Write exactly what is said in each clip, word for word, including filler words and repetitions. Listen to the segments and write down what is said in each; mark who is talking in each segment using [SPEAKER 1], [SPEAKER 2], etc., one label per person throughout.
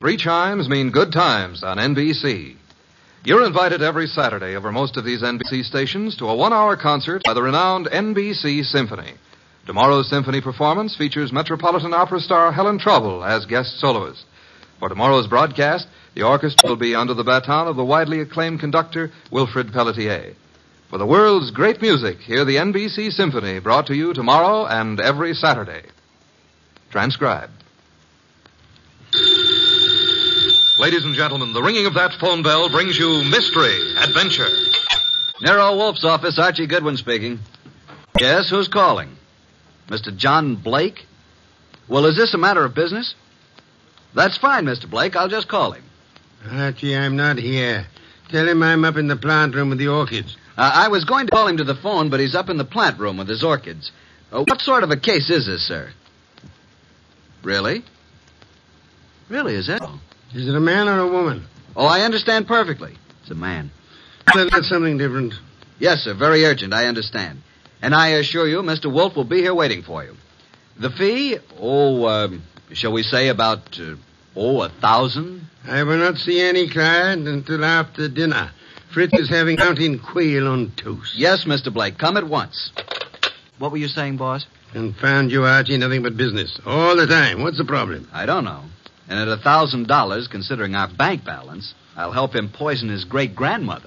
[SPEAKER 1] Three chimes mean good times on N B C. You're invited every Saturday over most of these N B C stations to a one-hour concert by the renowned N B C Symphony. Tomorrow's symphony performance features Metropolitan Opera star Helen Trouble as guest soloist. For tomorrow's broadcast, the orchestra will be under the baton of the widely acclaimed conductor Wilfrid Pelletier. For the world's great music, hear the N B C Symphony brought to you tomorrow and every Saturday. Transcribed. Ladies and gentlemen, the ringing of that phone bell brings you mystery, adventure.
[SPEAKER 2] Nero Wolf's office, Archie Goodwin speaking. Yes, who's calling? Mister John Blake? Well, is this a matter of business? That's fine, Mister Blake. I'll just call him.
[SPEAKER 3] Archie, I'm not here. Tell him I'm up in the plant room with the orchids.
[SPEAKER 2] Uh, I was going to call him to the phone, but he's up in the plant room with his orchids. Uh, what sort of a case is this, sir? Really? Really, is it?
[SPEAKER 3] Is it a man or a woman?
[SPEAKER 2] Oh, I understand perfectly. It's a man.
[SPEAKER 3] Well, that's something different.
[SPEAKER 2] Yes, sir. Very urgent. I understand. And I assure you, Mister Wolf will be here waiting for you. The fee? Oh, uh, shall we say about, uh, oh, a thousand?
[SPEAKER 3] I will not see any client until after dinner. Fritz is having mountain quail on toast.
[SPEAKER 2] Yes, Mister Blake. Come at once. What were you saying, boss?
[SPEAKER 3] Confound you, Archie. Nothing but business. All the time. What's the problem?
[SPEAKER 2] I don't know. And at a thousand dollars, considering our bank balance, I'll help him poison his great-grandmother.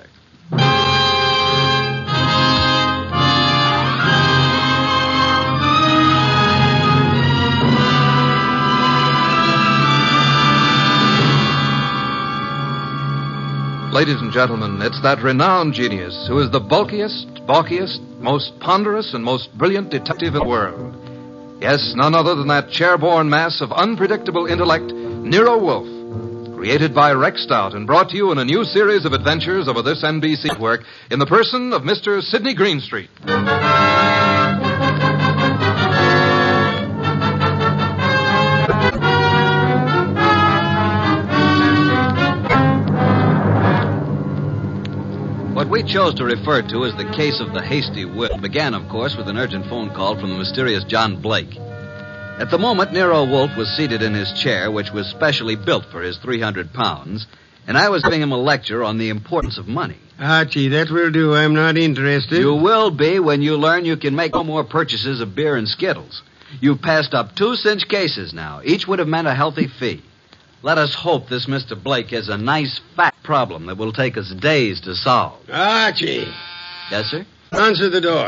[SPEAKER 1] Ladies and gentlemen, it's that renowned genius who is the bulkiest, balkiest, most ponderous, and most brilliant detective in the world. Yes, none other than that chair-borne mass of unpredictable intellect, Nero Wolfe, created by Rex Stout and brought to you in a new series of adventures over this N B C network in the person of Mister Sidney Greenstreet.
[SPEAKER 2] What we chose to refer to as the case of the hasty will began, of course, with an urgent phone call from the mysterious John Blake. At the moment, Nero Wolfe was seated in his chair, which was specially built for his three hundred pounds, and I was giving him a lecture on the importance of money.
[SPEAKER 3] Archie, that will do. I'm not interested.
[SPEAKER 2] You will be when you learn you can make no more purchases of beer and Skittles. You've passed up two cinch cases now. Each would have meant a healthy fee. Let us hope this Mister Blake has a nice, fat problem that will take us days to solve.
[SPEAKER 3] Archie.
[SPEAKER 2] Yes, sir?
[SPEAKER 3] Answer the door.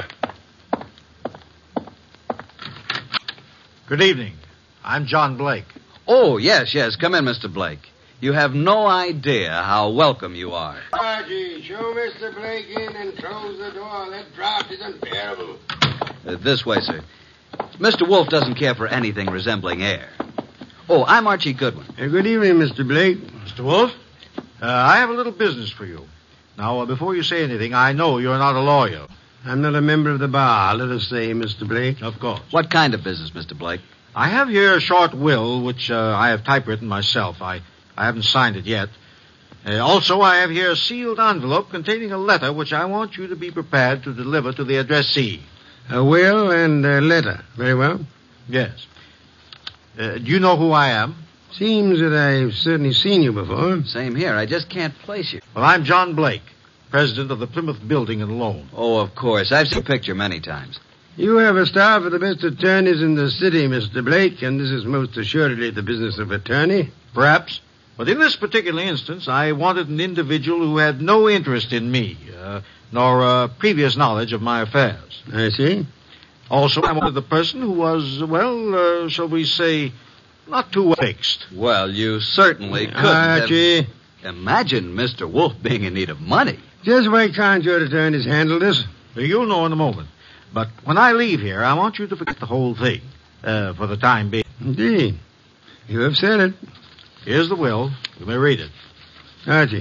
[SPEAKER 4] Good evening. I'm John Blake.
[SPEAKER 2] Oh, yes, yes. Come in, Mister Blake. You have no idea how welcome you are.
[SPEAKER 3] Archie, show Mister Blake in and close the door. That draft is unbearable.
[SPEAKER 2] Uh, this way, sir. Mister Wolfe doesn't care for anything resembling air. Oh, I'm Archie Goodwin.
[SPEAKER 3] Uh, good evening, Mister Blake.
[SPEAKER 4] Mister Wolfe, uh, I have a little business for you. Now, uh, before you say anything, I know you're not a lawyer.
[SPEAKER 3] I'm not a member of the bar, let us say, Mister Blake.
[SPEAKER 4] Of course.
[SPEAKER 2] What kind of business, Mister Blake?
[SPEAKER 4] I have here a short will, which uh, I have typewritten myself. I, I haven't signed it yet. Uh, also, I have here a sealed envelope containing a letter which I want you to be prepared to deliver to the addressee.
[SPEAKER 3] A will and a letter. Very well.
[SPEAKER 4] Yes. Uh, do you know who I am?
[SPEAKER 3] Seems that I've certainly seen you before.
[SPEAKER 2] Same here. I just can't place you.
[SPEAKER 4] Well, I'm John Blake, president of the Plymouth Building and Loan.
[SPEAKER 2] Oh, of course. I've seen a picture many times.
[SPEAKER 3] You have a staff of the best attorneys in the city, Mister Blake, and this is most assuredly the business of attorney.
[SPEAKER 4] Perhaps. But in this particular instance, I wanted an individual who had no interest in me, uh, nor uh, previous knowledge of my affairs.
[SPEAKER 3] I see.
[SPEAKER 4] Also, I wanted the person who was, well, uh, shall we say, not too fixed.
[SPEAKER 2] Well, you certainly couldn't
[SPEAKER 3] Archie.
[SPEAKER 2] have... Imagine Mister Wolfe being in need of money.
[SPEAKER 3] Just why can't your attorneys handle this?
[SPEAKER 4] Well, you'll know in a moment. But when I leave here, I want you to forget the whole thing, uh, for the time being.
[SPEAKER 3] Indeed. You have said it.
[SPEAKER 4] Here's the will. You may read it.
[SPEAKER 3] Archie.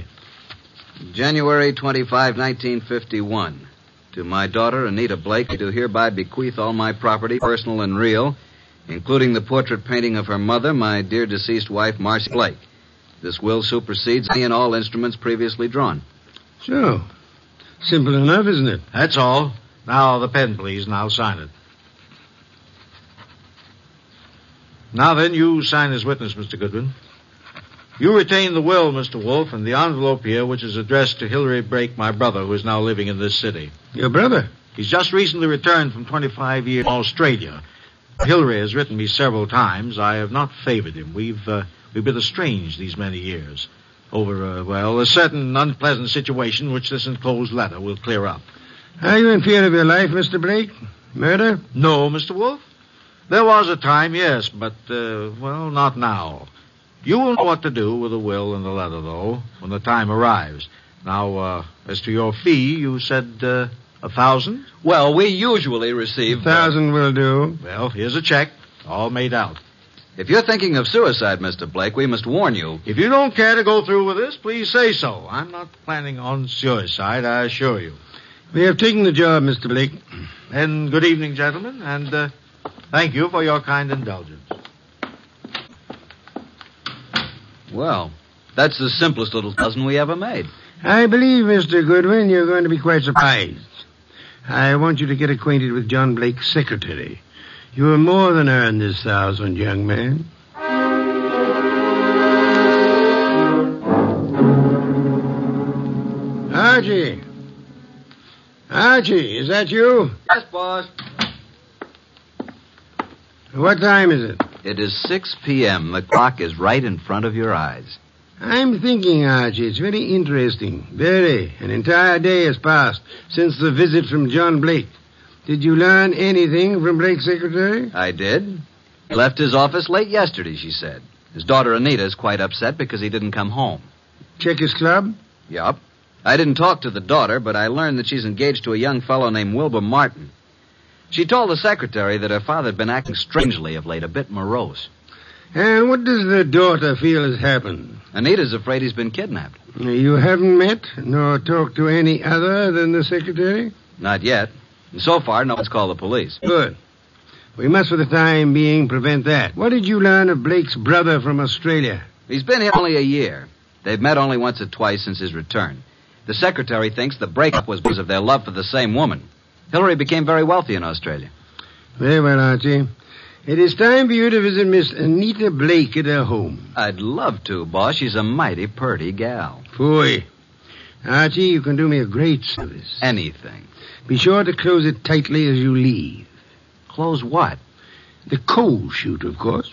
[SPEAKER 2] January twenty-fifth, nineteen fifty-one. To my daughter, Anita Blake, I do hereby bequeath all my property, personal and real, including the portrait painting of her mother, my dear deceased wife, Marcy Blake. This will supersedes any and all instruments previously drawn.
[SPEAKER 3] So, simple enough, isn't it?
[SPEAKER 4] That's all. Now, the pen, please, and I'll sign it. Now then, you sign as witness, Mister Goodwin. You retain the will, Mister Wolf, and the envelope here, which is addressed to Hilary Blake, my brother, who is now living in this city.
[SPEAKER 3] Your brother?
[SPEAKER 4] He's just recently returned from twenty-five years in Australia. Hilary has written me several times. I have not favored him. We've uh, we've been estranged these many years over, uh, well, a certain unpleasant situation which this enclosed letter will clear up.
[SPEAKER 3] Are you in fear of your life, Mister Blake? Murder?
[SPEAKER 4] No, Mister Wolf. There was a time, yes, but, uh, well, not now. You will know what to do with the will and the letter, though, when the time arrives. Now, uh, as to your fee, you said, uh, a thousand?
[SPEAKER 2] Well, we usually receive...
[SPEAKER 3] A thousand will do.
[SPEAKER 4] Well, here's a check, all made out.
[SPEAKER 2] If you're thinking of suicide, Mister Blake, we must warn you.
[SPEAKER 4] If you don't care to go through with this, please say so. I'm not planning on suicide, I assure you.
[SPEAKER 3] We have taken the job, Mister Blake.
[SPEAKER 4] And good evening, gentlemen, and uh, thank you for your kind indulgence.
[SPEAKER 2] Well, that's the simplest little dozen we ever made.
[SPEAKER 3] I believe, Mister Goodwin, you're going to be quite surprised. I want you to get acquainted with John Blake's secretary. You will more than earn this thousand, young man. Archie. Archie, is that you?
[SPEAKER 2] Yes, boss.
[SPEAKER 3] What time is it?
[SPEAKER 2] It is six p.m. The clock is right in front of your eyes.
[SPEAKER 3] I'm thinking, Archie, it's very interesting. Very. An entire day has passed since the visit from John Blake. Did you learn anything from Blake's secretary?
[SPEAKER 2] I did. He left his office late yesterday, she said. His daughter Anita is quite upset because he didn't come home.
[SPEAKER 3] Check his club?
[SPEAKER 2] Yup. I didn't talk to the daughter, but I learned that she's engaged to a young fellow named Wilbur Martin. She told the secretary that her father had been acting strangely of late, a bit morose.
[SPEAKER 3] And what does the daughter feel has happened?
[SPEAKER 2] Anita's afraid he's been kidnapped.
[SPEAKER 3] You haven't met nor talked to any other than the secretary?
[SPEAKER 2] Not yet. And so far, no one's called the police.
[SPEAKER 3] Good. We must, for the time being, prevent that. What did you learn of Blake's brother from Australia?
[SPEAKER 2] He's been here only a year. They've met only once or twice since his return. The secretary thinks the breakup was because of their love for the same woman. Hilary became very wealthy in Australia.
[SPEAKER 3] Very well, Archie. It is time for you to visit Miss Anita Blake at her home.
[SPEAKER 2] I'd love to, boss. She's a mighty purty gal.
[SPEAKER 3] Phooey. Archie, you can do me a great service.
[SPEAKER 2] Anything.
[SPEAKER 3] Be sure to close it tightly as you leave.
[SPEAKER 2] Close what?
[SPEAKER 3] The coal chute, of course.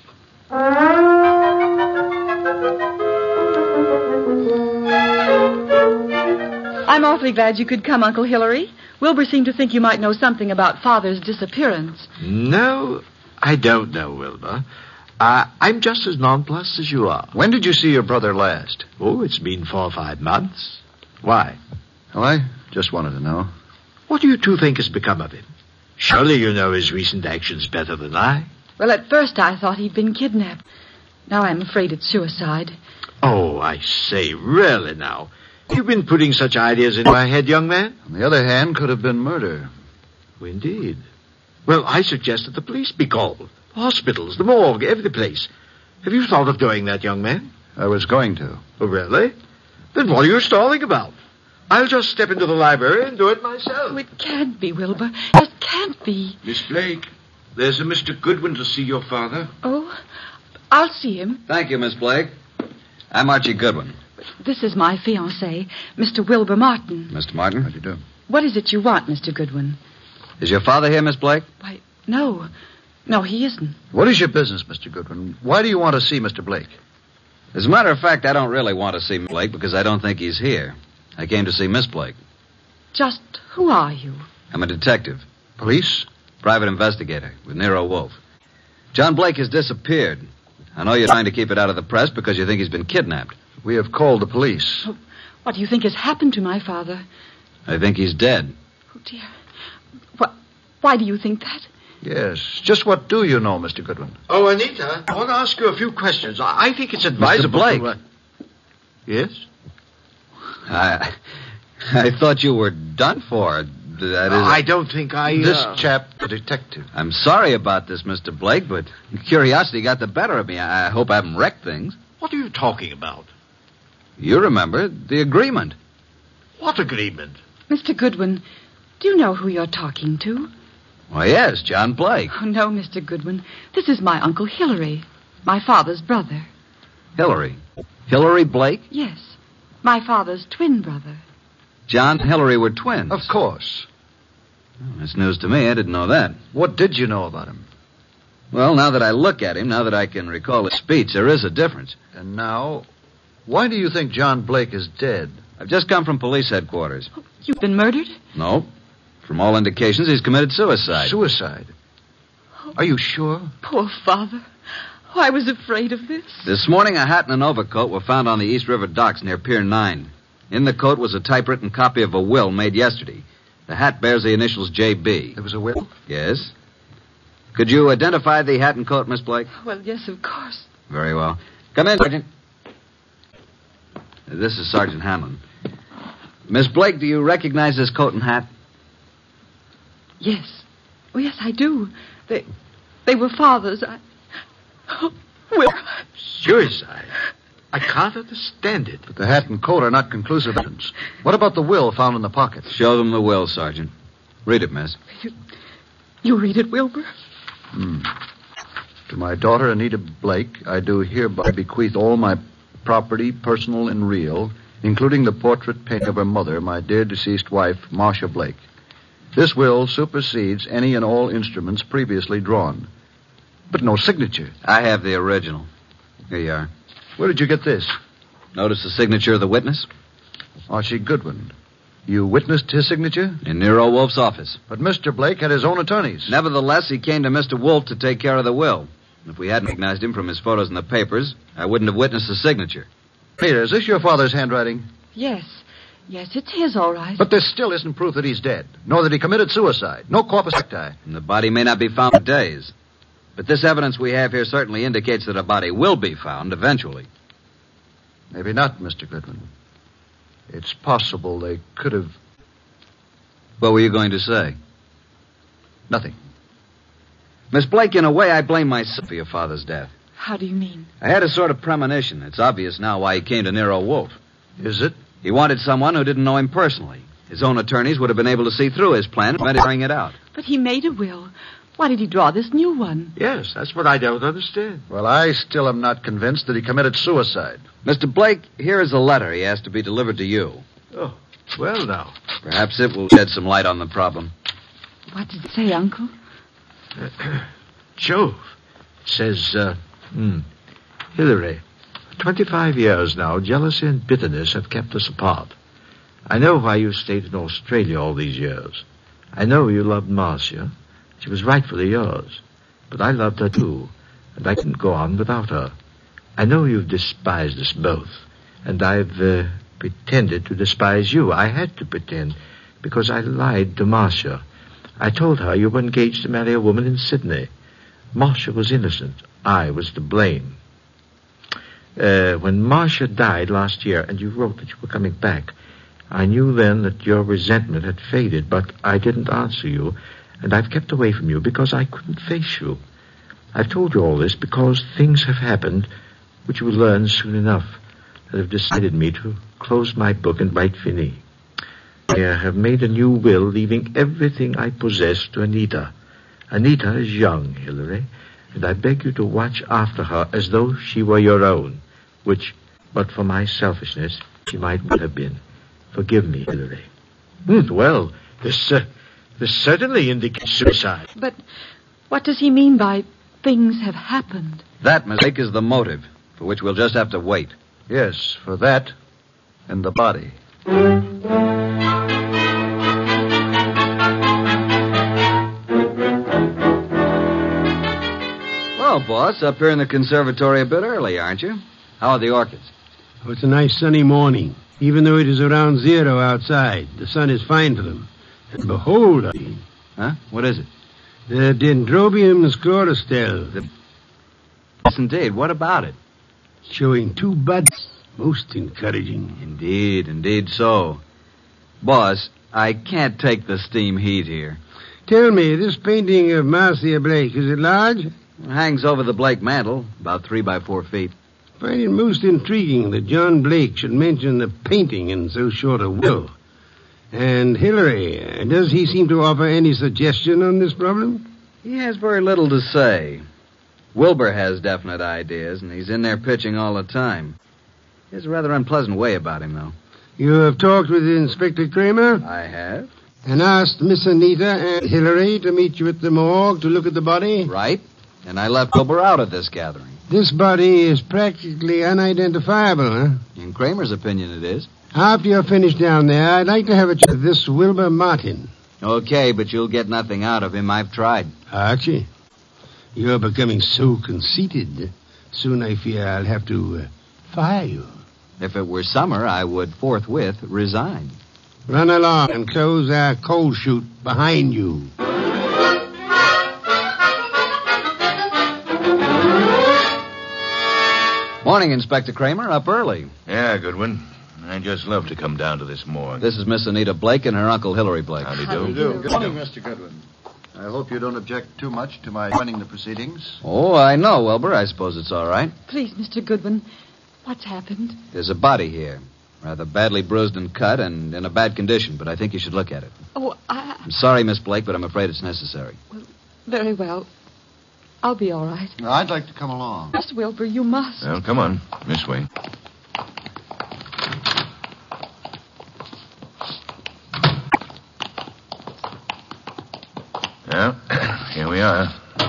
[SPEAKER 5] I'm awfully glad you could come, Uncle Hilary. Wilbur seemed to think you might know something about Father's disappearance.
[SPEAKER 6] No, I don't know, Wilbur. Uh, I'm just as nonplussed as you are.
[SPEAKER 7] When did you see your brother last?
[SPEAKER 6] Oh, it's been four or five months. Why?
[SPEAKER 7] Well, I just wanted to know.
[SPEAKER 6] What do you two think has become of him? Surely you know his recent actions better than I.
[SPEAKER 5] Well, at first I thought he'd been kidnapped. Now I'm afraid it's suicide.
[SPEAKER 6] Oh, I say, really now. You've been putting such ideas into my head, young man?
[SPEAKER 7] On the other hand, could have been murder.
[SPEAKER 6] Oh, indeed. Well, I suggest that the police be called. Hospitals, the morgue, every place. Have you thought of doing that, young man?
[SPEAKER 7] I was going to.
[SPEAKER 6] Oh, really? Then what are you stalling about? I'll just step into the library and do it myself.
[SPEAKER 5] Oh, it can't be, Wilbur. It can't be.
[SPEAKER 8] Miss Blake, there's a Mister Goodwin to see your father.
[SPEAKER 5] Oh, I'll see him.
[SPEAKER 2] Thank you, Miss Blake. I'm Archie Goodwin.
[SPEAKER 5] This is my fiancé, Mister Wilbur Martin.
[SPEAKER 2] Mister Martin?
[SPEAKER 7] How do you do?
[SPEAKER 5] What is it you want, Mister Goodwin?
[SPEAKER 2] Is your father here, Miss Blake?
[SPEAKER 5] Why, no. No, he isn't.
[SPEAKER 7] What is your business, Mister Goodwin? Why do you want to see Mister Blake?
[SPEAKER 2] As a matter of fact, I don't really want to see Blake because I don't think he's here. I came to see Miss Blake.
[SPEAKER 5] Just who are you?
[SPEAKER 2] I'm a detective.
[SPEAKER 7] Police?
[SPEAKER 2] Private investigator with Nero Wolf. John Blake has disappeared. I know you're trying to keep it out of the press because you think he's been kidnapped.
[SPEAKER 7] We have called the police.
[SPEAKER 5] Oh, what do you think has happened to my father?
[SPEAKER 2] I think he's dead.
[SPEAKER 5] Oh, dear. What, why do you think that?
[SPEAKER 7] Yes. Just what do you know, Mister Goodwin?
[SPEAKER 4] Oh, Anita, I want to ask you a few questions. I, I think it's advisable.
[SPEAKER 2] Mister Blake.
[SPEAKER 4] To, uh... Yes?
[SPEAKER 2] I, I thought you were done for. That is,
[SPEAKER 4] I don't think I... Uh...
[SPEAKER 7] This chap, the detective.
[SPEAKER 2] I'm sorry about this, Mister Blake, but curiosity got the better of me. I hope I haven't wrecked things.
[SPEAKER 4] What are you talking about?
[SPEAKER 2] You remember the agreement.
[SPEAKER 4] What agreement?
[SPEAKER 5] Mister Goodwin, do you know who you're talking to?
[SPEAKER 2] Why, yes, John Blake.
[SPEAKER 5] Oh, no, Mister Goodwin. This is my Uncle Hilary, my father's brother.
[SPEAKER 2] Hilary. Hillary Blake?
[SPEAKER 5] Yes. My father's twin brother.
[SPEAKER 2] John and Hillary were twins.
[SPEAKER 7] Of course.
[SPEAKER 2] Oh, that's news to me. I didn't know that.
[SPEAKER 7] What did you know about him?
[SPEAKER 2] Well, now that I look at him, now that I can recall his speech, there is a difference.
[SPEAKER 7] And now, why do you think John Blake is dead?
[SPEAKER 2] I've just come from police headquarters.
[SPEAKER 5] Oh, you've been murdered?
[SPEAKER 2] No. From all indications, he's committed suicide.
[SPEAKER 7] Suicide? Are you sure?
[SPEAKER 5] Poor father. Oh, I was afraid of this.
[SPEAKER 2] This morning, a hat and an overcoat were found on the East River docks near Pier nine. In the coat was a typewritten copy of a will made yesterday. The hat bears the initials J B.
[SPEAKER 7] There was a will?
[SPEAKER 2] Yes. Could you identify the hat and coat, Miss Blake?
[SPEAKER 5] Well, yes, of course.
[SPEAKER 2] Very well. Come in, Sergeant. This is Sergeant Hanlon. Miss Blake, do you recognize this coat and hat?
[SPEAKER 5] Yes. Oh, yes, I do. They, they were father's. I... Oh, Will.
[SPEAKER 6] Suicide? I can't understand it.
[SPEAKER 7] But the hat and coat are not conclusive evidence. What about the will found in the pocket?
[SPEAKER 2] Show them the will, Sergeant. Read it, miss.
[SPEAKER 5] You, you read it, Wilbur?
[SPEAKER 7] Hmm. To my daughter, Anita Blake, I do hereby bequeath all my property, personal and real, including the portrait painting of her mother, my dear deceased wife, Marcia Blake. This will supersedes any and all instruments previously drawn. But no signature.
[SPEAKER 2] I have the original. Here you are.
[SPEAKER 7] Where did you get this?
[SPEAKER 2] Notice the signature of the witness?
[SPEAKER 7] Archie Goodwin. You witnessed his signature?
[SPEAKER 2] In Nero Wolf's office.
[SPEAKER 7] But Mister Blake had his own attorneys.
[SPEAKER 2] Nevertheless, he came to Mister Wolf to take care of the will. If we hadn't recognized him from his photos in the papers, I wouldn't have witnessed the signature.
[SPEAKER 7] Peter, is this your father's handwriting?
[SPEAKER 5] Yes. Yes, it's his, all right.
[SPEAKER 7] But this still isn't proof that he's dead, nor that he committed suicide. No corpus delicti.
[SPEAKER 2] And the body may not be found for days. But this evidence we have here certainly indicates that a body will be found eventually.
[SPEAKER 7] Maybe not, Mister Goodwin. It's possible they could have...
[SPEAKER 2] What were you going to say?
[SPEAKER 7] Nothing.
[SPEAKER 2] Miss Blake, in a way, I blame myself for your father's death.
[SPEAKER 5] How do you mean?
[SPEAKER 2] I had a sort of premonition. It's obvious now why he came to Nero Wolf.
[SPEAKER 7] Is it?
[SPEAKER 2] He wanted someone who didn't know him personally. His own attorneys would have been able to see through his plan and bring it out.
[SPEAKER 5] But he made a will. Why did he draw this new one?
[SPEAKER 6] Yes, that's what I don't understand.
[SPEAKER 7] Well, I still am not convinced that he committed suicide.
[SPEAKER 2] Mister Blake, here is a letter he asked to be delivered to you.
[SPEAKER 6] Oh, well now.
[SPEAKER 2] Perhaps it will shed some light on the problem.
[SPEAKER 5] What did it say, Uncle?
[SPEAKER 6] Jove. It says, uh, hmm, Hillary, for twenty-five years now, jealousy and bitterness have kept us apart. I know why you stayed in Australia all these years. I know you loved Marcia. She was rightfully yours. But I loved her too, and I couldn't go on without her. I know you've despised us both, and I've uh, pretended to despise you. I had to pretend, because I lied to Marcia. I told her you were engaged to marry a woman in Sydney. Marcia was innocent. I was to blame. Uh, when Marcia died last year, and you wrote that you were coming back, I knew then that your resentment had faded, but I didn't answer you, and I've kept away from you because I couldn't face you. I've told you all this because things have happened, which you will learn soon enough, that have decided me to close my book and write fini. I uh, have made a new will, leaving everything I possess to Anita. Anita is young, Hillary, and I beg you to watch after her as though she were your own, which, but for my selfishness, she might well have been. Forgive me, Hillary. Hmm, well, this, uh, this certainly indicates suicide.
[SPEAKER 5] But what does he mean by things have happened?
[SPEAKER 2] That, Miss Blake, is the motive, for which we'll just have to wait.
[SPEAKER 7] Yes, for that and the body.
[SPEAKER 2] Well, boss, up here in the conservatory a bit early, aren't you? How are the orchids?
[SPEAKER 3] Oh, it's a nice sunny morning. Even though it is around zero outside, the sun is fine for them. And behold, I mean,
[SPEAKER 2] Huh? What is it?
[SPEAKER 3] the Dendrobium scrorostel,
[SPEAKER 2] Yes, indeed. What about it?
[SPEAKER 3] showing two buds. Most encouraging.
[SPEAKER 2] Indeed, indeed so. Boss, I can't take the steam heat here.
[SPEAKER 3] Tell me, this painting of Marcia Blake, is it large?
[SPEAKER 2] It hangs over the Blake mantle, about three by four feet.
[SPEAKER 3] I find it most intriguing that John Blake should mention the painting in so short a will. And Hillary, does he seem to offer any suggestion on this problem?
[SPEAKER 2] He has very little to say. Wilbur has definite ideas, and he's in there pitching all the time. He has a rather unpleasant way about him, though.
[SPEAKER 3] You have talked with Inspector Kramer
[SPEAKER 2] I have.
[SPEAKER 3] and asked Miss Anita and Hillary to meet you at the morgue to look at the body?
[SPEAKER 2] Right. And I left Wilbur out of this gathering.
[SPEAKER 3] This body is practically unidentifiable, huh?
[SPEAKER 2] In Kramer's opinion, it is.
[SPEAKER 3] After you're finished down there, I'd like to have a chat with this Wilbur Martin.
[SPEAKER 2] Okay, but you'll get nothing out of him. I've tried.
[SPEAKER 3] Archie, you're becoming so conceited. Soon I fear I'll have to uh, fire you.
[SPEAKER 2] If it were summer, I would forthwith resign.
[SPEAKER 3] Run along and close our coal chute behind you.
[SPEAKER 2] Morning, Inspector Kramer. Up early.
[SPEAKER 8] Yeah, Goodwin. I just love to come down to this morgue.
[SPEAKER 2] This is Miss Anita Blake and her Uncle Hillary Blake.
[SPEAKER 8] Howdy
[SPEAKER 5] How do you
[SPEAKER 8] do.
[SPEAKER 5] do?
[SPEAKER 7] Good morning, Mister Goodwin. I hope you don't object too much to my joining the proceedings.
[SPEAKER 2] Oh, I know, Wilbur. I suppose it's all right.
[SPEAKER 5] Please, Mister Goodwin, what's happened?
[SPEAKER 2] There's a body here. Rather badly bruised and cut and in a bad condition, but I think you should look at it.
[SPEAKER 5] Oh, I...
[SPEAKER 2] I'm sorry, Miss Blake, but I'm afraid it's necessary.
[SPEAKER 5] Very well. I'll be all right.
[SPEAKER 7] I'd like to come along.
[SPEAKER 5] Mister Wilbur, you must.
[SPEAKER 8] Well, come on. This way. Well, here we are.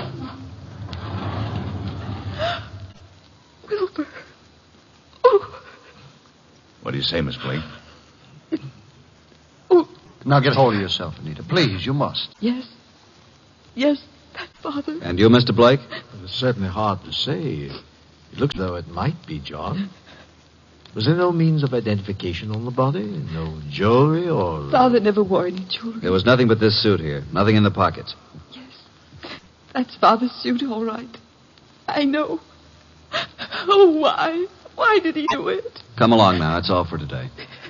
[SPEAKER 5] Wilbur. Oh.
[SPEAKER 8] What do you say, Miss Blake?
[SPEAKER 5] Oh,
[SPEAKER 7] Now get hold of yourself, Anita. Please, you must.
[SPEAKER 5] yes. Yes, that father.
[SPEAKER 2] And you, Mister Blake?
[SPEAKER 6] It's certainly hard to say. It looks as though it might be John. Was there no means of identification on the body? No jewelry or...
[SPEAKER 5] Father never wore any jewelry.
[SPEAKER 2] There was nothing but this suit here. Nothing in the pockets.
[SPEAKER 5] Yes. That's Father's suit, all right. I know. Oh, why? Why did he do it?
[SPEAKER 2] Come along now. That's all for today.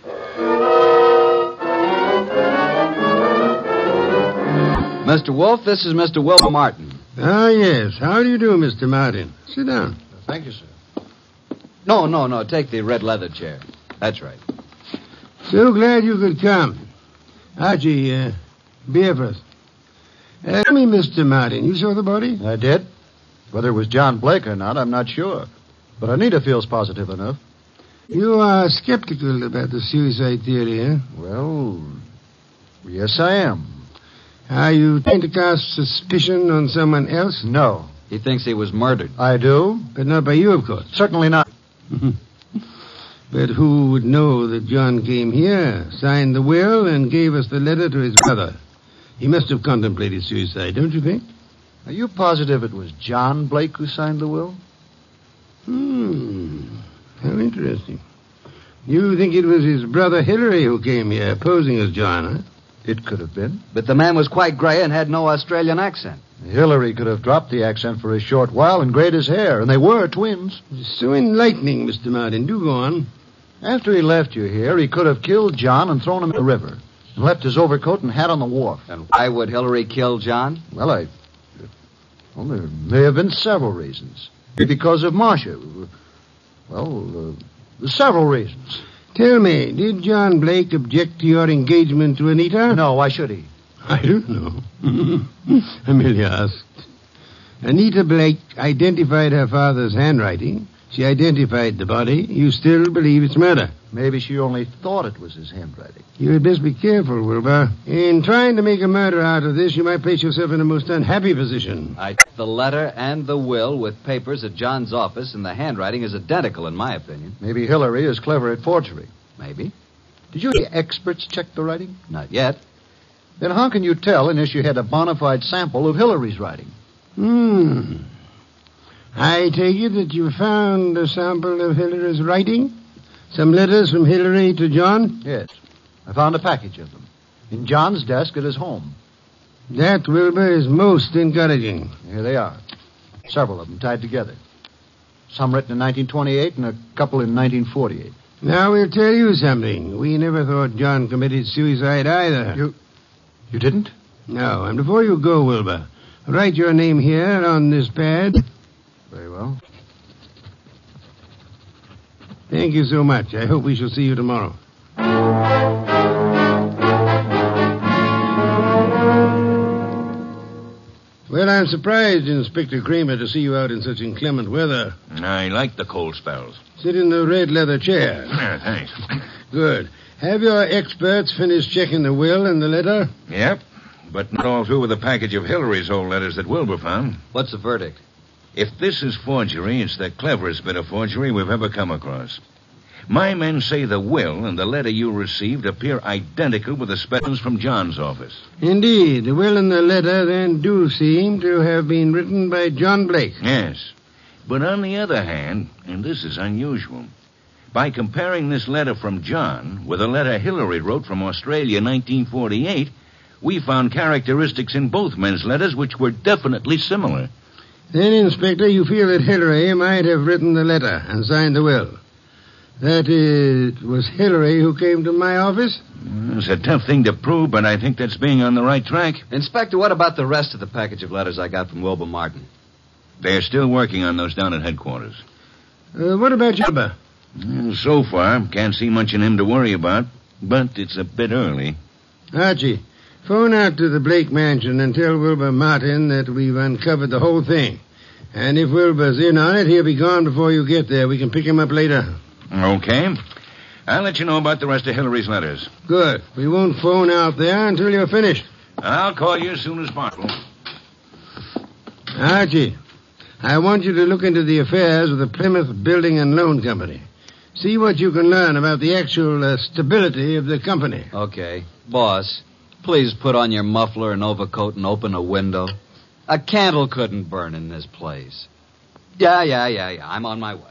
[SPEAKER 2] Mister Wolf, this is Mister Wilbur Martin.
[SPEAKER 3] Ah, yes. How do you do, Mister Martin? Sit down.
[SPEAKER 7] Thank you, sir.
[SPEAKER 2] No, no, no. Take the red leather chair. That's right.
[SPEAKER 3] So glad you could come. Archie, uh, beer for us. Uh, tell me, Mister Martin, you saw the body?
[SPEAKER 7] I did. Whether it was John Blake or not, I'm not sure. But Anita feels positive enough.
[SPEAKER 3] You are skeptical about the suicide theory, eh?
[SPEAKER 7] Well, yes, I am.
[SPEAKER 3] Are you trying to cast suspicion on someone else?
[SPEAKER 7] No.
[SPEAKER 2] He thinks he was murdered.
[SPEAKER 7] I do.
[SPEAKER 3] But not by you, of course.
[SPEAKER 7] Certainly not.
[SPEAKER 3] But who would know that John came here, signed the will, and gave us the letter to his brother? He must have contemplated suicide, don't you think?
[SPEAKER 7] Are you positive it was John Blake who signed the will?
[SPEAKER 3] Hmm. How interesting. You think it was his brother Hillary who came here, posing as John, huh?
[SPEAKER 7] It could have been.
[SPEAKER 2] But the man was quite gray and had no Australian accent.
[SPEAKER 7] Hillary could have dropped the accent for a short while and grayed his hair, and they were twins.
[SPEAKER 3] So enlightening, Mister Martin. Do go on.
[SPEAKER 7] After he left you here, he could have killed John and thrown him in the river, and left his overcoat and hat on the wharf.
[SPEAKER 2] And why would Hillary kill John?
[SPEAKER 7] Well, I... Well, there may have been several reasons. Because of Marcia. Well, uh, there's several reasons.
[SPEAKER 3] Tell me, did John Blake object to your engagement to Anita?
[SPEAKER 7] No, why should he?
[SPEAKER 3] I don't know. Amelia asked. Anita Blake identified her father's handwriting. She identified the body. You still believe it's murder?
[SPEAKER 7] Maybe she only thought it was his handwriting.
[SPEAKER 3] You had best be careful, Wilbur. In trying to make a murder out of this, you might place yourself in a most unhappy position.
[SPEAKER 2] I took the letter and the will with papers at John's office, and the handwriting is identical, in my opinion.
[SPEAKER 7] Maybe Hillary is clever at forgery.
[SPEAKER 2] Maybe.
[SPEAKER 7] Did you the experts check the writing?
[SPEAKER 2] Not yet.
[SPEAKER 7] Then how can you tell unless you had a bona fide sample of Hillary's writing?
[SPEAKER 3] Hmm. I take it that you found a sample of Hillary's writing? Some letters from Hillary to John?
[SPEAKER 7] Yes. I found a package of them. In John's desk at his home.
[SPEAKER 3] That, Wilbur, is most encouraging.
[SPEAKER 7] Here they are. Several of them tied together. Some written in nineteen twenty-eight and a couple in nineteen forty-eight.
[SPEAKER 3] Now, we'll tell you something. We never thought John committed suicide either.
[SPEAKER 7] You... You didn't?
[SPEAKER 3] No, and before you go, Wilbur, write your name here on this pad.
[SPEAKER 7] Very well.
[SPEAKER 3] Thank you so much. I hope we shall see you tomorrow. Well, Well, I'm surprised, Inspector Kramer, to see you out in such inclement weather.
[SPEAKER 9] I like the cold spells.
[SPEAKER 3] Sit in the red leather chair.
[SPEAKER 9] Yeah, thanks.
[SPEAKER 3] Good. Have your experts finished checking the will and the letter?
[SPEAKER 9] Yep, but not all through with the package of Hillary's old letters that Wilbur found.
[SPEAKER 2] What's the verdict?
[SPEAKER 9] If this is forgery, it's the cleverest bit of forgery we've ever come across. My men say the will and the letter you received appear identical with the specimens from John's office.
[SPEAKER 3] Indeed. The will and the letter then do seem to have been written by John Blake.
[SPEAKER 9] Yes. But on the other hand, and this is unusual, by comparing this letter from John with a letter Hillary wrote from Australia in nineteen forty-eight, we found characteristics in both men's letters which were definitely similar.
[SPEAKER 3] Then, Inspector, you feel that Hillary might have written the letter and signed the will. That it was Hillary who came to my office?
[SPEAKER 9] It's a tough thing to prove, but I think that's being on the right track.
[SPEAKER 2] Inspector, what about the rest of the package of letters I got from Wilbur Martin?
[SPEAKER 9] They're still working on those down at headquarters.
[SPEAKER 3] Uh, what about Wilbur?
[SPEAKER 9] Well, so far, can't see much in him to worry about, but it's a bit early.
[SPEAKER 3] Archie, phone out to the Blake mansion and tell Wilbur Martin that we've uncovered the whole thing. And if Wilbur's in on it, he'll be gone before you get there. We can pick him up later.
[SPEAKER 9] Okay. I'll let you know about the rest of Hillary's letters.
[SPEAKER 3] Good. We won't phone out there until you're finished.
[SPEAKER 9] I'll call you as soon as possible.
[SPEAKER 3] Archie, I want you to look into the affairs of the Plymouth Building and Loan Company. See what you can learn about the actual uh, stability of the company.
[SPEAKER 2] Okay. Boss, please put on your muffler and overcoat and open a window. A candle couldn't burn in this place. Yeah, yeah, yeah, yeah. I'm on my way.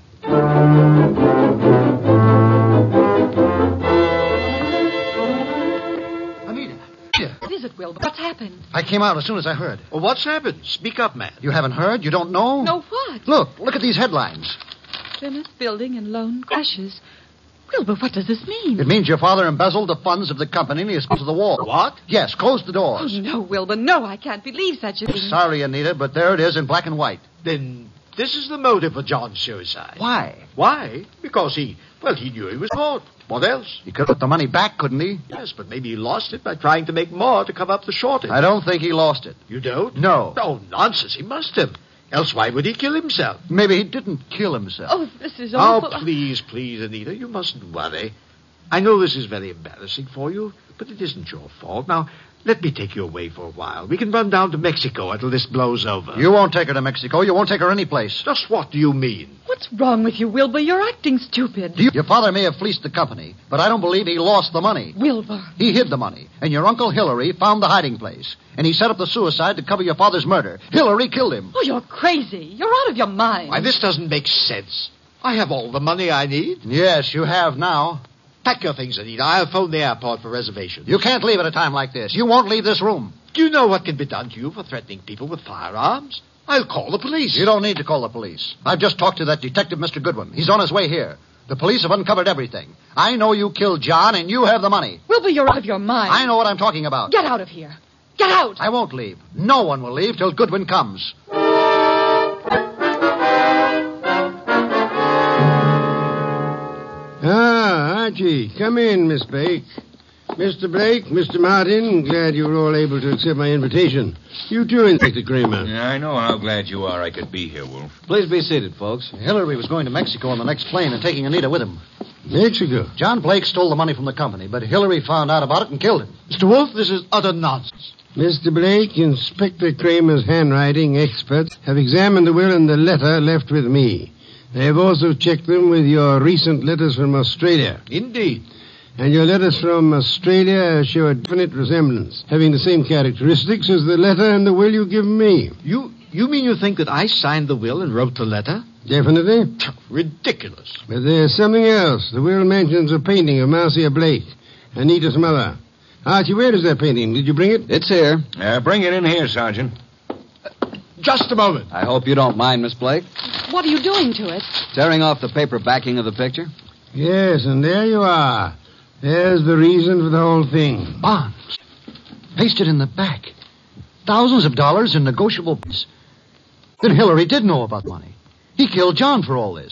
[SPEAKER 10] Anita.
[SPEAKER 5] What is it, Wilbur? What's happened?
[SPEAKER 10] I came out as soon as I heard.
[SPEAKER 4] Well, what's happened? Speak up, man.
[SPEAKER 10] You haven't heard? You don't know?
[SPEAKER 5] No, what?
[SPEAKER 10] Look, look at these headlines.
[SPEAKER 5] Plymouth Building and Loan crashes. Wilbur, what does this mean?
[SPEAKER 10] It means your father embezzled the funds of the company and he has gone to the wall.
[SPEAKER 4] What?
[SPEAKER 10] Yes, closed the
[SPEAKER 5] Oh,
[SPEAKER 10] doors.
[SPEAKER 5] no, Wilbur, no, I can't believe such a thing.
[SPEAKER 10] Sorry, Anita, but there it is in black and white.
[SPEAKER 4] Then this is the motive for John's suicide.
[SPEAKER 10] Why?
[SPEAKER 4] Why? Because he, well, he knew he was caught. What else?
[SPEAKER 10] He could put the money back, couldn't he?
[SPEAKER 4] Yes, but maybe he lost it by trying to make more to cover up the shortage.
[SPEAKER 10] I don't think he lost it.
[SPEAKER 4] You don't?
[SPEAKER 10] No.
[SPEAKER 4] Oh, nonsense. He must have. Else why would he kill himself?
[SPEAKER 10] Maybe he didn't kill himself.
[SPEAKER 5] Oh, this is awful.
[SPEAKER 4] Oh, please, please, Anita, you mustn't worry. I know this is very embarrassing for you, but it isn't your fault. Now, let me take you away for a while. We can run down to Mexico until this blows over.
[SPEAKER 10] You won't take her to Mexico. You won't take her any place.
[SPEAKER 4] Just what do you mean?
[SPEAKER 5] What's wrong with you, Wilbur? You're acting stupid.
[SPEAKER 10] You, your father may have fleeced the company, but I don't believe he lost the money.
[SPEAKER 5] Wilbur.
[SPEAKER 10] He hid the money, and your Uncle Hillary found the hiding place. And he set up the suicide to cover your father's murder. Hillary killed him.
[SPEAKER 5] Oh, you're crazy. You're out of your mind.
[SPEAKER 4] Why, this doesn't make sense. I have all the money I need.
[SPEAKER 10] Yes, you have now.
[SPEAKER 4] Pack your things, Anita. I'll phone the airport for reservations.
[SPEAKER 10] You can't leave at a time like this. You won't leave this room.
[SPEAKER 4] Do you know what can be done to you for threatening people with firearms? I'll call the police.
[SPEAKER 10] You don't need to call the police. I've just talked to that detective, Mister Goodwin. He's on his way here. The police have uncovered everything. I know you killed John, and you have the money.
[SPEAKER 5] Wilbur, you're out of your mind.
[SPEAKER 10] I know what I'm talking about.
[SPEAKER 5] Get out of here. Get out.
[SPEAKER 10] I won't leave. No one will leave till Goodwin comes.
[SPEAKER 3] Ah, Archie, come in, Miss Blake. Mister Blake, Mister Martin, glad you were all able to accept my invitation. You too, Inspector Kramer.
[SPEAKER 9] Yeah, I know how glad you are I could be here, Wolf.
[SPEAKER 2] Please be seated, folks.
[SPEAKER 10] Hillary was going to Mexico on the next plane and taking Anita with him.
[SPEAKER 3] Mexico?
[SPEAKER 10] John Blake stole the money from the company, but Hillary found out about it and killed him.
[SPEAKER 4] Mister Wolf, this is utter nonsense.
[SPEAKER 3] Mister Blake, Inspector Kramer's handwriting experts have examined the will and the letter left with me. They have also checked them with your recent letters from Australia.
[SPEAKER 4] Indeed.
[SPEAKER 3] And your letters from Australia show a definite resemblance, having the same characteristics as the letter and the will you give me.
[SPEAKER 4] You you mean you think that I signed the will and wrote the letter?
[SPEAKER 3] Definitely.
[SPEAKER 4] Ridiculous.
[SPEAKER 3] But there's something else. The will mentions a painting of Marcia Blake, Anita's mother. Archie, where is that painting? Did you bring it?
[SPEAKER 2] It's here.
[SPEAKER 9] Uh, bring it in here, Sergeant.
[SPEAKER 4] Just a moment.
[SPEAKER 2] I hope you don't mind, Miss Blake.
[SPEAKER 5] What are you doing to it?
[SPEAKER 2] Tearing off the paper backing of the picture.
[SPEAKER 3] Yes, and there you are. There's the reason for the whole thing.
[SPEAKER 10] Bonds. Pasted in the back. Thousands of dollars in negotiable bonds. Then Hillary did know about money. He killed John for all this.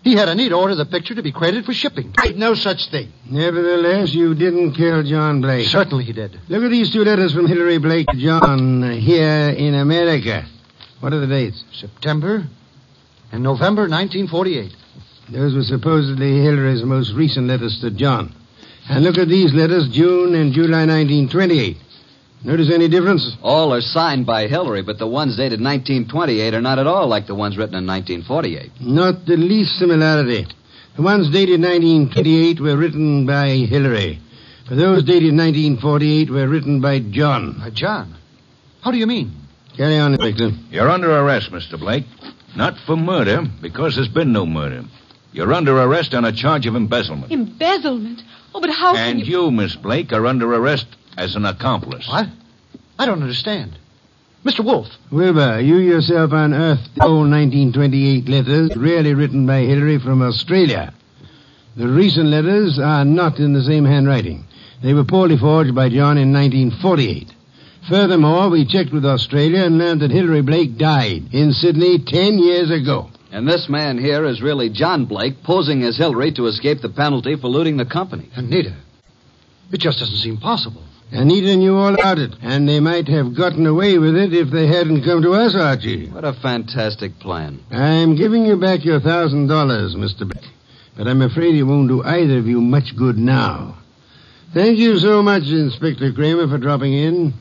[SPEAKER 10] He had Anita order the picture to be credited for shipping.
[SPEAKER 4] Right, no such thing.
[SPEAKER 3] Nevertheless, you didn't kill John Blake.
[SPEAKER 10] Certainly he did.
[SPEAKER 3] Look at these two letters from Hillary Blake to John uh, here in America. What are the dates?
[SPEAKER 10] September and November nineteen forty-eight.
[SPEAKER 3] Those were supposedly Hillary's most recent letters to John. And look at these letters, June and July nineteen twenty-eight. Notice any difference?
[SPEAKER 2] All are signed by Hillary, but the ones dated nineteen twenty-eight are not at all like the ones written in nineteen forty-eight.
[SPEAKER 3] Not the least similarity. The ones dated nineteen twenty-eight were written by Hillary. But those dated nineteen forty-eight were written by John.
[SPEAKER 10] By John? How do you mean?
[SPEAKER 3] Carry on, Victor.
[SPEAKER 9] You're under arrest, Mister Blake. Not for murder, because there's been no murder. You're under arrest on a charge of embezzlement.
[SPEAKER 5] Embezzlement? Oh, but how can
[SPEAKER 9] And
[SPEAKER 5] you...
[SPEAKER 9] you, Miss Blake, are under arrest as an accomplice.
[SPEAKER 10] What? I don't understand. Mister Wolf.
[SPEAKER 3] Wilbur, you yourself unearthed the old nineteen twenty-eight letters, really written by Hillary from Australia. The recent letters are not in the same handwriting. They were poorly forged by John in nineteen forty-eight. Furthermore, we checked with Australia and learned that Hillary Blake died in Sydney ten years ago.
[SPEAKER 2] And this man here is really John Blake, posing as Hillary to escape the penalty for looting the company.
[SPEAKER 10] Anita. It just doesn't seem possible.
[SPEAKER 3] Anita knew all about it, and they might have gotten away with it if they hadn't come to us, Archie.
[SPEAKER 2] What a fantastic plan.
[SPEAKER 3] I'm giving you back your thousand dollars, Mister Blake, but I'm afraid it won't do either of you much good now. Thank you so much, Inspector Kramer, for dropping in.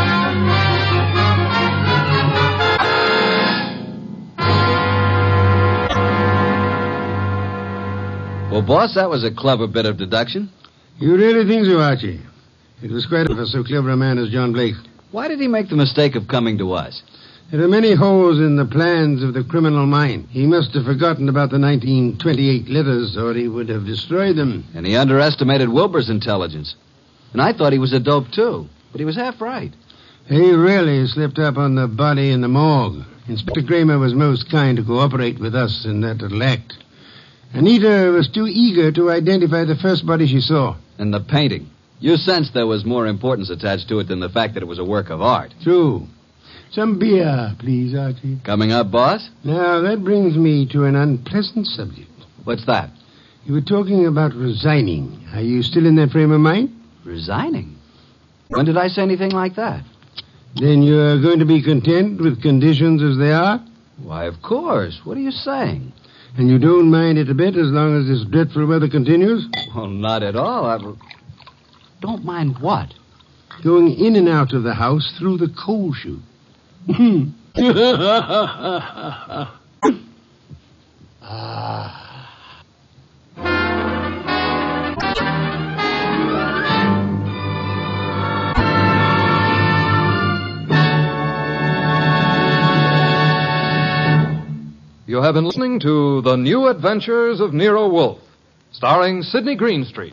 [SPEAKER 2] Well, boss, that was a clever bit of deduction.
[SPEAKER 3] You really think so, Archie? It was quite for so clever a man as John Blake.
[SPEAKER 2] Why did he make the mistake of coming to us?
[SPEAKER 3] There are many holes in the plans of the criminal mind. He must have forgotten about the nineteen twenty-eight letters, or he would have destroyed them.
[SPEAKER 2] And he underestimated Wilbur's intelligence. And I thought he was a dope, too. But he was half right.
[SPEAKER 3] He really slipped up on the body in the morgue. Inspector Kramer was most kind to cooperate with us in that little act. Anita was too eager to identify the first body she saw.
[SPEAKER 2] And the painting. You sensed there was more importance attached to it than the fact that it was a work of art.
[SPEAKER 3] True. Some beer, please, Archie.
[SPEAKER 2] Coming up, boss?
[SPEAKER 3] Now, that brings me to an unpleasant subject.
[SPEAKER 2] What's that?
[SPEAKER 3] You were talking about resigning. Are you still in that frame of mind?
[SPEAKER 2] Resigning? When did I say anything like that?
[SPEAKER 3] Then you're going to be content with conditions as they are?
[SPEAKER 2] Why, of course. What are you saying?
[SPEAKER 3] And you don't mind it a bit as long as this dreadful weather continues?
[SPEAKER 2] Well, not at all. I don't mind what?
[SPEAKER 3] Going in and out of the house through the coal chute. ah.
[SPEAKER 1] You have been listening to The New Adventures of Nero Wolfe, starring Sidney Greenstreet.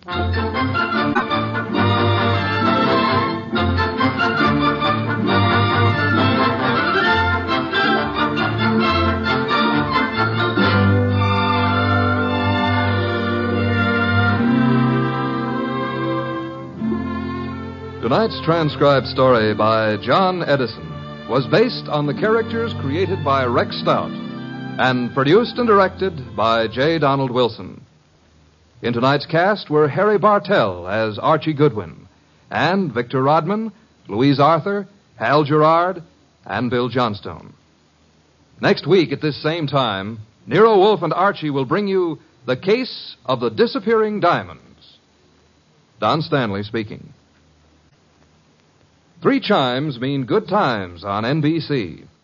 [SPEAKER 1] Tonight's transcribed story by John Edison was based on the characters created by Rex Stout and produced and directed by J. Donald Wilson. In tonight's cast were Harry Bartell as Archie Goodwin, and Victor Rodman, Louise Arthur, Hal Gerard, and Bill Johnstone. Next week at this same time, Nero Wolfe and Archie will bring you The Case of the Disappearing Diamonds. Don Stanley speaking. Three chimes mean good times on N B C.